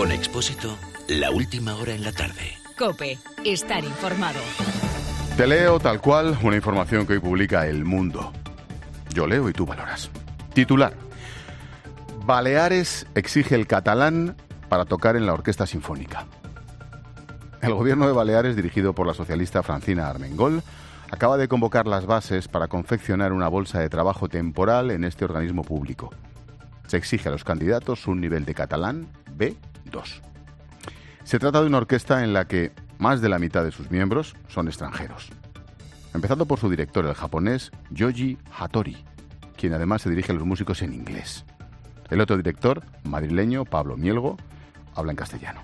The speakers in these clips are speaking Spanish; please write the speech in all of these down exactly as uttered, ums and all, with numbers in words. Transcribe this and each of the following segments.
Con Expósito, la última hora en la tarde. COPE. Estar informado. Te leo tal cual una información que hoy publica El Mundo. Yo leo y tú valoras. Titular: Baleares exige el catalán para tocar en la Orquesta Sinfónica. El gobierno de Baleares, dirigido por la socialista Francina Armengol, acaba de convocar las bases para confeccionar una bolsa de trabajo temporal en este organismo público. Se exige a los candidatos un nivel de catalán B dos. Se trata de una orquesta en la que más de la mitad de sus miembros son extranjeros. Empezando por su director, el japonés Yoji Hattori, quien además se dirige a los músicos en inglés. El otro director, madrileño Pablo Mielgo, habla en castellano.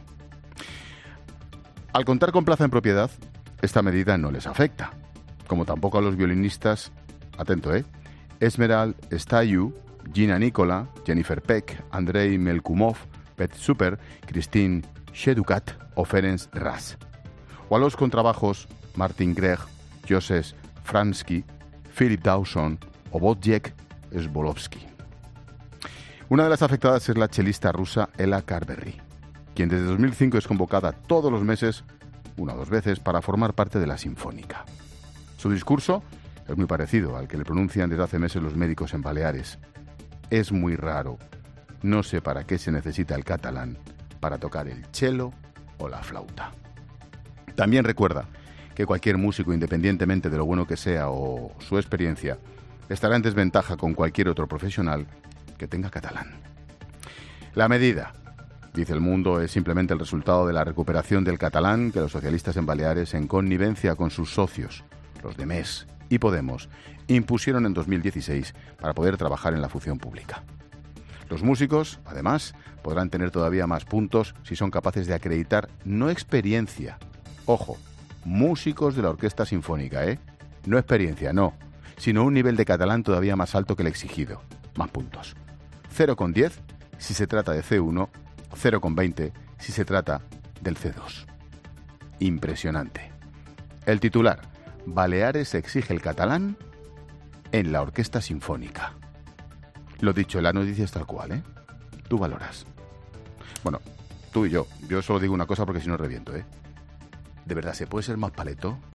Al contar con plaza en propiedad, esta medida no les afecta, como tampoco a los violinistas, atento, ¿eh? Esmerald Stayu, Gina Nicola, Jennifer Peck, Andrei Melkumov, Pet Super, Christine Shedukat o Ferenc Ras. O a los contrabajos Martin Gregg, Joseph Fransky, Philip Dawson o Wojciech Sbolovsky. Una de las afectadas es la chelista rusa Ella Carberry, quien desde dos mil cinco es convocada todos los meses, una o dos veces, para formar parte de la Sinfónica. Su discurso es muy parecido al que le pronuncian desde hace meses los médicos en Baleares. Es muy raro. No sé para qué se necesita el catalán para tocar el cello o la flauta. También recuerda que cualquier músico, independientemente de lo bueno que sea o su experiencia, estará en desventaja con cualquier otro profesional que tenga catalán. La medida, dice El Mundo, es simplemente el resultado de la recuperación del catalán que los socialistas en Baleares, en connivencia con sus socios, los de M E S y Podemos, impusieron en dos mil dieciséis para poder trabajar en la función pública. Los músicos, además, podrán tener todavía más puntos si son capaces de acreditar no experiencia. Ojo, músicos de la Orquesta Sinfónica, ¿eh? No experiencia, no, sino un nivel de catalán todavía más alto que el exigido. Más puntos. cero coma diez si se trata de C uno, cero coma veinte si se trata del C dos. Impresionante. El titular: Baleares exige el catalán en la Orquesta Sinfónica. Lo dicho, la noticia es tal cual, ¿eh? Tú valoras. Bueno, tú y yo. Yo solo digo una cosa porque si no reviento, ¿eh? ¿De verdad se puede ser más paleto?